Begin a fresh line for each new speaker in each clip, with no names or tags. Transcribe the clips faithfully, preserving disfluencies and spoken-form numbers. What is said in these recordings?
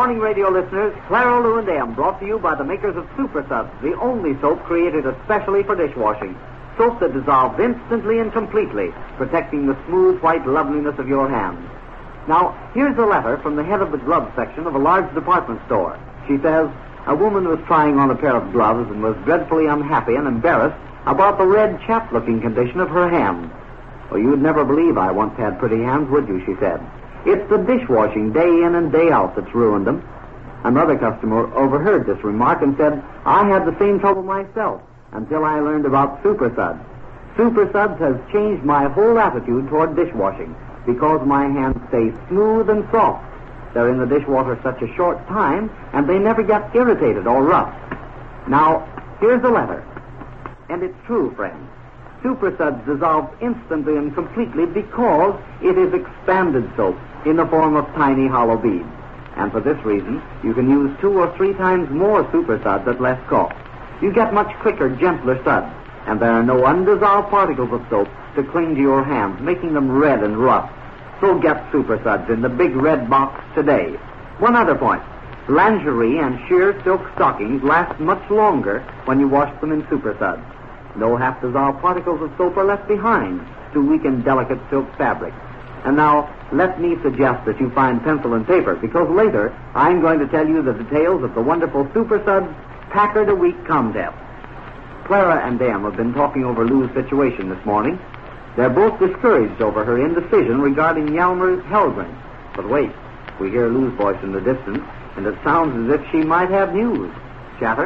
morning, radio listeners. Clara, Lou, and Em, brought to you by the makers of Super Suds, the only soap created especially for dishwashing. Soap that dissolves instantly and completely, protecting the smooth, white loveliness of your hands. Now, here's a letter from the head of the glove section of a large department store. She says, a woman was trying on a pair of gloves and was dreadfully unhappy and embarrassed about the red, chapped-looking condition of her hands. Well, you'd never believe I once had pretty hands, would you, she said. It's the dishwashing day in and day out that's ruined them. Another customer overheard this remark and said, I had the same trouble myself until I learned about Super Suds. Super Suds has changed my whole attitude toward dishwashing because my hands stay smooth and soft. They're in the dishwater such a short time, and they never get irritated or rough. Now, here's the letter. And it's true, friends. Super Suds dissolves instantly and completely because it is expanded soap in the form of tiny hollow beads. And for this reason, you can use two or three times more Super Suds at less cost. You get much quicker, gentler suds, and there are no undissolved particles of soap to cling to your hands, making them red and rough. So get Super Suds in the big red box today. One other point. Lingerie and sheer silk stockings last much longer when you wash them in Super Suds. No half-dissolved particles of soap are left behind to weaken delicate silk fabrics. And now, let me suggest that you find pencil and paper, because later I'm going to tell you the details of the wonderful Super Suds Packard a Week contest. Clara and Em have been talking over Lou's situation this morning. They're both discouraged over her indecision regarding Yalmer Hellgren. But wait, we hear Lou's voice in the distance, and it sounds as if she might have news. Chatter?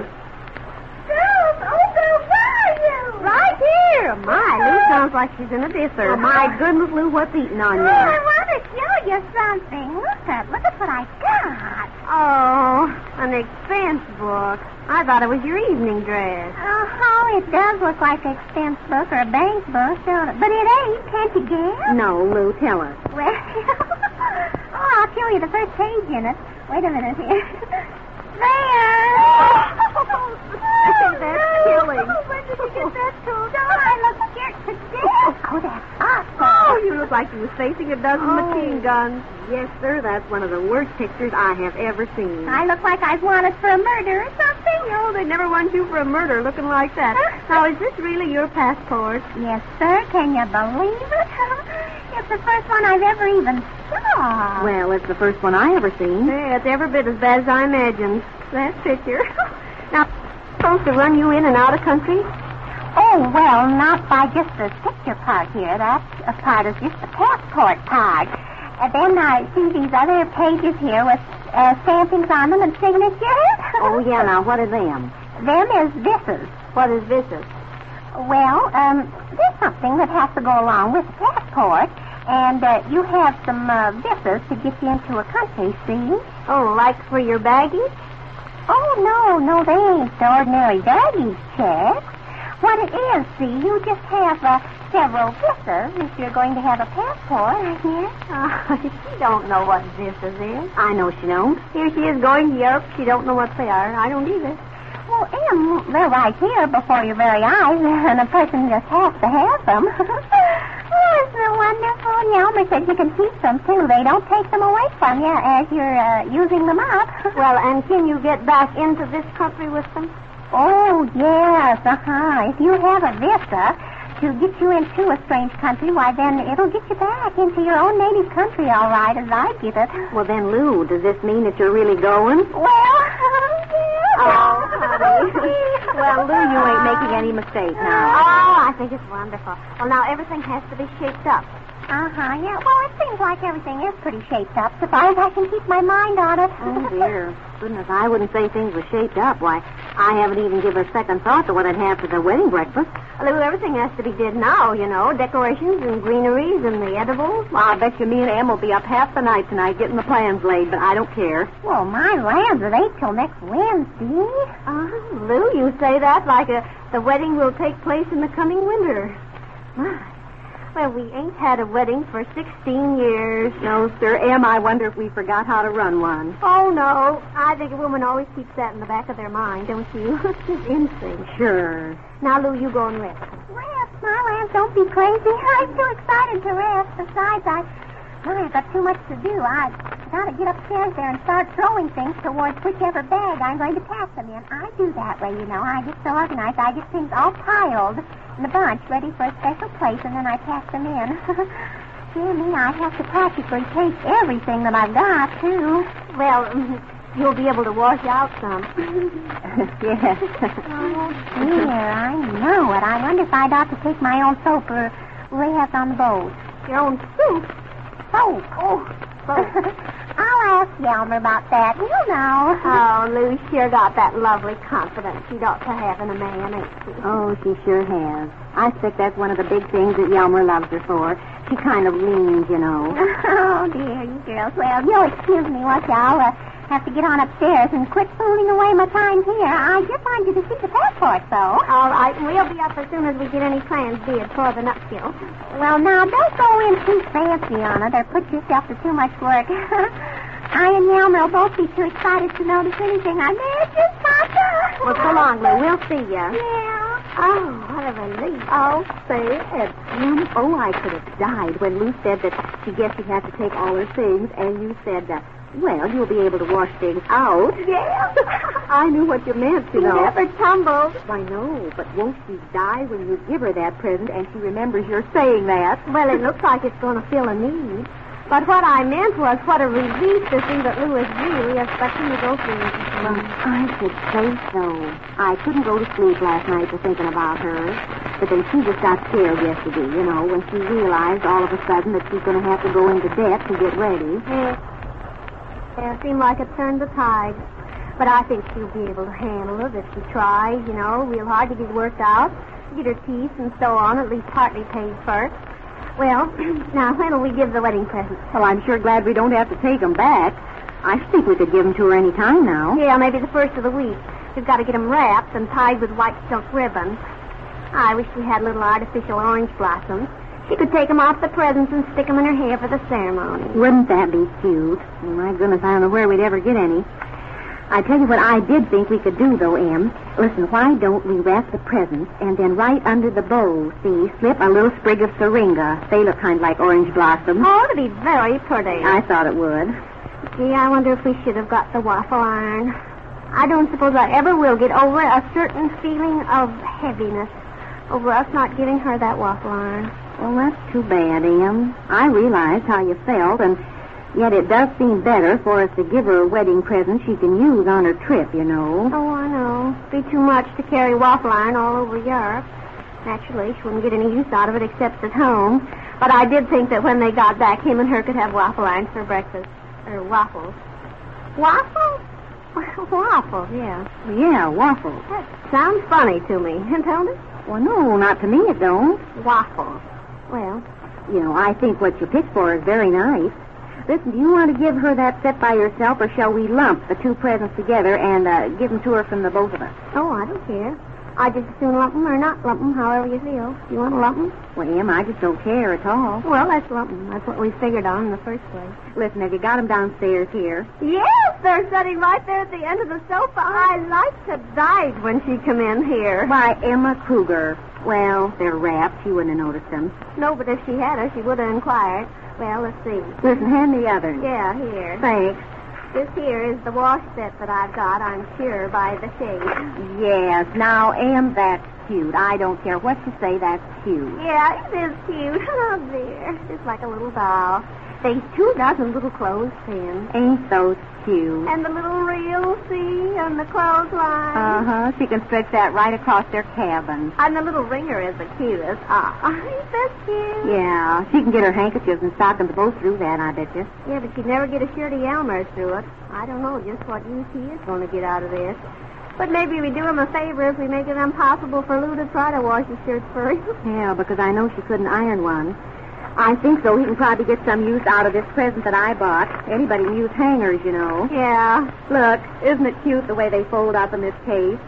Girls, oh, girls, where are you?
Right here. My, Lou sounds like she's in a disser. Oh, my goodness, Lou, what's eating on you?
Oh, I want to show you something. Look at, look at what I got.
Oh, an expense book. I thought it was your evening dress.
Oh, it does look like an expense book or a bank book, don't it? But it ain't. Can't you guess?
No, Lou, tell us.
Well, oh, I'll tell you the first page in it. Wait a minute here. There!
Oh, that's killing.
Where did you get that tool? Oh, I look scared to death. Oh, that's awesome.
Oh, you look like you was facing a dozen
Oh.
machine guns. Yes, sir, that's one of the worst pictures I have ever seen.
I look like I was wanted for a murder or something.
No, they'd never want you for a murder looking like that. Now, is this really your passport?
Yes, sir. Can you believe it? It's the first one I've ever even saw.
Well, it's the first one I ever seen. Yeah, it's every bit as bad as I imagined. That picture. Now, supposed to run you in and out of country?
Oh, well, not by just the picture part here. That uh, part is just the passport part. And then I see these other pages here with uh, stampings on them and signatures.
Oh, yeah, now, what are them?
Them is visas.
What is visas?
Well, um, there's something that has to go along with the passport. And uh, you have some uh, visas to get you into a country, see?
Oh, like for your baggage?
Oh, no, no, they ain't the ordinary baggage checks. What it is, see, you just have uh, several visas if you're going to have a passport, I guess.
Oh, she don't know what visas is. I know she don't. Here she is going to Europe. She don't know what they are. I don't either.
Well, Em, they're right here before your very eyes, and a person just has to have them. Oh, isn't it wonderful? And Elmer said you can keep them, too. They don't take them away from you as you're uh, using them up.
Well, and can you get back into this country with them?
Oh, yes, uh-huh. If you have a visa to get you into a strange country, why, then it'll get you back into your own native country, all right, as I get it.
Well, then, Lou, does this mean that you're really going?
Well, yes.
Oh, honey. Well, Lou, you ain't making any mistake now. Oh, I think it's wonderful. Well, now everything has to be shaped up.
Uh-huh, yeah. Well, it seems like everything is pretty shaped up, so far as I can keep my mind on it.
Oh, dear. Goodness, I wouldn't say things were shaped up. Why, I haven't even given a second thought to what I'd have for the wedding breakfast. Lou, everything has to be did now, you know. Decorations and greeneries and the edibles. Well, I bet you me and Em will be up half the night tonight getting the plans laid, but I don't care.
Well, my lands, it ain't till next Wednesday.
Uh, Lou, you say that like a, the wedding will take place in the coming winter. My. Well, we ain't had a wedding for sixteen years. No, sir. Em, I wonder if we forgot how to run one. Oh, no. I think a woman always keeps that in the back of their mind, don't you? It's instinct. Sure. Now, Lou, you go and rest.
Rest? My lands, don't be crazy. I'm too excited to rest. Besides, I... I've got too much to do. I... got to get upstairs there and start throwing things towards whichever bag I'm going to pack them in. I do that way, you know. I get so organized. I get things all piled in a bunch, ready for a special place, and then I pack them in. Dear me, I have to practically take everything that I've got, too.
Well, you'll be able to wash out some.
Yes. Oh, dear, I know it. I wonder if I'd ought to take my own soap or lay on the boat.
Your own soup?
Soap. Oh, soap. I'll ask Yelmer about that. He'll know.
Oh, Lou sure got that lovely confidence she'd ought to have in a man, ain't she?
Oh, she sure has. I expect that's one of the big things that Yelmer loves her for. She kind of leans, you know.
Oh, dear, you girls. Well, you'll excuse me, won't you? I'll uh, have to get on upstairs and quit fooling away my time here. I just wanted you to see the passport, though.
All right, we'll be up as soon as we get any plans bid for the nuptials.
Well, now, don't go in too fancy on it or put yourself to too much work. I and Yelmer will both be too excited to notice anything. I may just Papa.
Well, so long, Lou. We'll see ya.
Yeah.
Oh, what a relief.
Oh, say, Ed, Jim, oh, I could have died when Lou said that she guessed she'd have to take all her things, and you said that, well, you'll be able to wash things out.
Yeah.
I knew what you meant, you know.
Never tumbled.
Why, no, but won't she die when you give her that present and she remembers you're saying that?
Well, it looks like it's going to fill a need. But what I meant was what a relief to see that Lou is really expecting to go through this.
Well, I should say so. I couldn't go to sleep last night for thinking about her. But then she just got scared yesterday, you know, when she realized all of a sudden that she's going to have to go into debt to get ready.
Yeah. Yeah, it seemed like it turned the tide. But I think she'll be able to handle it if she tries, you know, real hard to get worked out, get her teeth and so on, at least partly paid first. Well, now, when will we give the wedding presents?
Well, I'm sure glad we don't have to take them back. I think we could give them to her any time now.
Yeah, maybe the first of the week. We've got to get them wrapped and tied with white silk ribbons. I wish we had little artificial orange blossoms. She could take them off the presents and stick them in her hair for the ceremony.
Wouldn't that be cute? Oh, my goodness, I don't know where we'd ever get any. I tell you what I did think we could do, though, Em. Listen, why don't we wrap the presents and then right under the bow, see, slip a little sprig of syringa. They look kind of like orange blossoms.
Oh, it'd be very pretty.
I thought it would.
Gee, I wonder if we should have got the waffle iron. I don't suppose I ever will get over a certain feeling of heaviness over us not giving her that waffle iron.
Well, that's too bad, Em. I realized how you felt, and yet it does seem better for us to give her a wedding present she can use on her trip, you know.
Oh, I know. It'd be too much to carry waffle iron all over Europe. Naturally, she wouldn't get any use out of it except at home. But I did think that when they got back, him and her could have waffle irons for breakfast. Or waffles. Waffles? Waffles, yeah.
Yeah, waffles.
That sounds funny to me. Don't it?
Well, no, not to me it don't.
Waffles. Well,
you know, I think what you picked for is very nice. Listen, do you want to give her that set by yourself, or shall we lump the two presents together and uh, give them to her from the both of us?
Oh, I don't care. I just as soon lump them or not lump them, however you feel. You want to lump them?
Well, Em, I just don't care at all.
Well, let's lump them. That's what we figured on in the first place.
Listen, have you got them downstairs here?
Yes, they're sitting right there at the end of the sofa. I like to die when she come in here.
Why, Emma Kruger. Well, they're wrapped. She wouldn't have noticed them.
No, but if she had her, she would have inquired. Well, let's see.
Listen, hand me the others.
Yeah, here.
Thanks.
This here is the wash set that I've got, I'm sure, by the shade.
Yes. Now, Em, that's cute. I don't care what you say, that's cute.
Yeah, it is cute. Oh, dear. Just like a little doll. There's two dozen little clothespins.
Ain't those cute?
And the little reel, see, and the clothesline.
Uh-huh. She can stretch that right across their cabin.
And the little ringer is the cutest. Ah, ain't that cute?
Yeah. She can get her handkerchiefs and stockings both through that, I bet you.
Yeah, but she'd never get a shirt of Elmer's through it. I don't know just what use he is going to get out of this. But maybe we do him a favor if we make it impossible for Lou to try to wash his shirts for him.
Yeah, because I know she couldn't iron one. I think so. He can probably get some use out of this present that I bought. Anybody can use hangers, you know.
Yeah.
Look, isn't it cute the way they fold up in this case?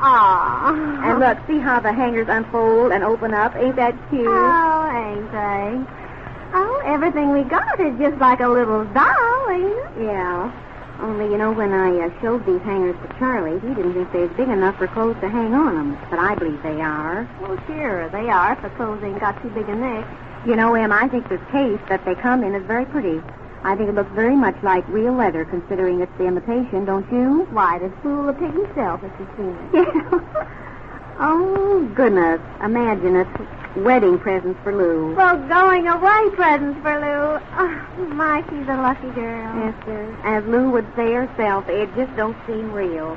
Aw.
And look, see how the hangers unfold and open up? Ain't that cute?
Oh, ain't they? Oh, everything we got is just like a little doll, ain't it?
Yeah. Only, you know, when I uh, showed these hangers to Charlie, he didn't think they was big enough for clothes to hang on them. But I believe they are.
Well, sure, they are if the clothes ain't got too big a neck.
You know, Em, I think this case that they come in is very pretty. I think it looks very much like real leather, considering it's the imitation, don't you?
Why, to fool the pig himself if he's seen it.
Yeah. Oh, goodness. Imagine it. Wedding presents for Lou.
Well, going away presents for Lou. Oh, my, she's a lucky girl.
Yes, sir. As Lou would say herself, it just don't seem real.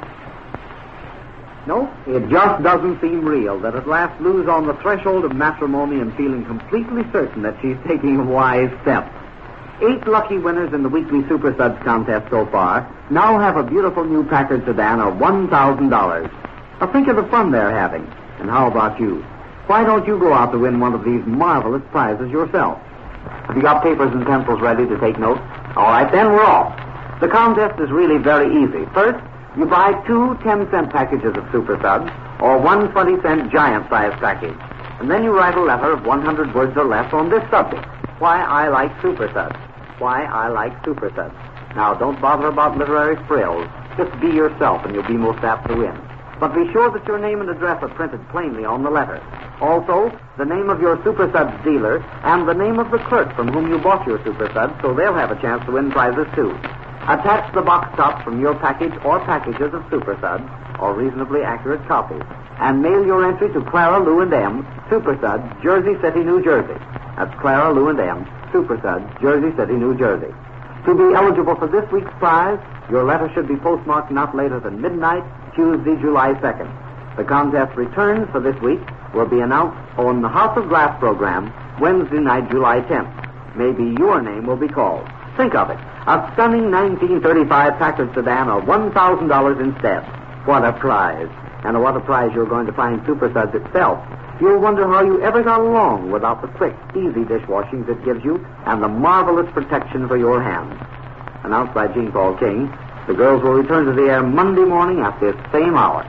No, it just doesn't seem real that at last Lou's on the threshold of matrimony and feeling completely certain that she's taking a wise step. Eight lucky winners in the weekly Super Suds contest so far now have a beautiful new Packard sedan of one thousand dollars. Now think of the fun they're having. And how about you? Why don't you go out to win one of these marvelous prizes yourself? Have you got papers and pencils ready to take notes? All right, then we're off. The contest is really very easy. First, you buy two ten-cent packages of Super Suds or one twenty-cent giant-sized package. And then you write a letter of one hundred words or less on this subject. Why I like Super Suds. Why I like Super Suds. Now, don't bother about literary frills. Just be yourself and you'll be most apt to win. But be sure that your name and address are printed plainly on the letter. Also, the name of your Super Suds dealer and the name of the clerk from whom you bought your Super Suds, so they'll have a chance to win prizes too. Attach the box tops from your package or packages of Super Suds, or reasonably accurate copies, and mail your entry to Clara, Lou, and M, Super Suds, Jersey City, New Jersey. That's Clara, Lou, and M, Super Suds, Jersey City, New Jersey. To be eligible for this week's prize, your letter should be postmarked not later than midnight, Tuesday, July second. The contest returns for this week will be announced on the House of Glass program Wednesday night, July tenth. Maybe your name will be called. Think of it. A stunning nineteen thirty-five Packard sedan of one thousand dollars instead. What a prize. And what a prize you're going to find Super Suds itself. You'll wonder how you ever got along without the quick, easy dishwashings it gives you and the marvelous protection for your hands. Announced by Jean Paul King, the girls will return to the air Monday morning at this same hour.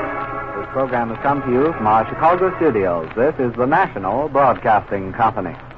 Program has come to you from our Chicago studios. This is the National Broadcasting Company.